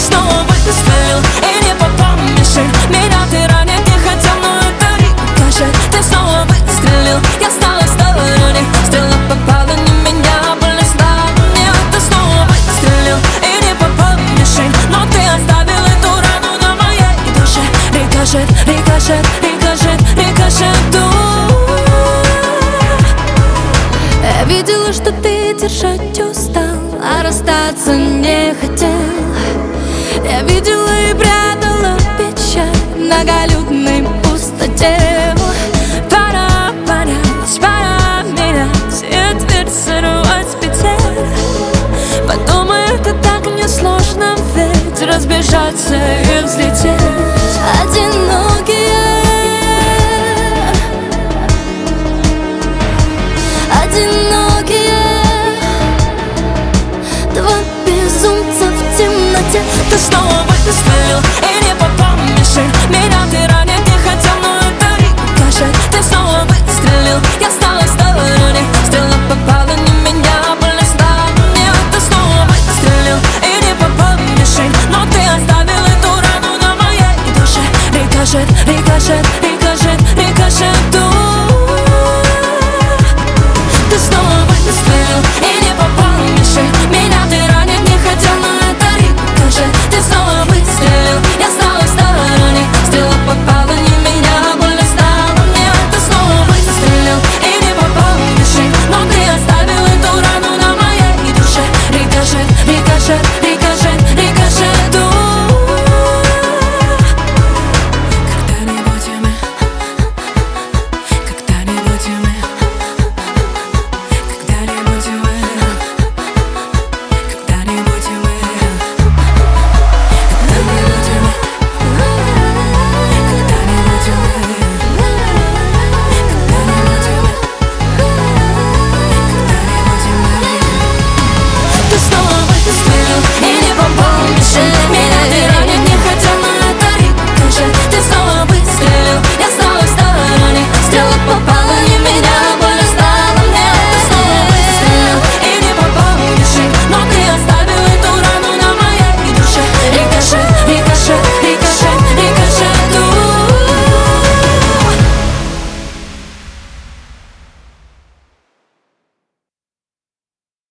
снова выстрелил и не попал в мишень. Меня ты ранить не хотел, но это рикошет. Ты снова выстрелил, я стала в стороне. Стрела попала не в меня, полезла мне. Ты снова выстрелил и не попал в мишень, но ты оставил эту рану на моей душе. Рикошет, рикошет, рикошет, рикошет. Я видела, что ты держать устал, а расстаться не хотел. Я видела и прятала печаль в многолюдной пустоте. Пора понять, пора менять и дверь сорвать с петель. Подумай, это так несложно, ведь разбежаться и взлететь. Одинокие, одинокие, два безумца в темноте. Ты снова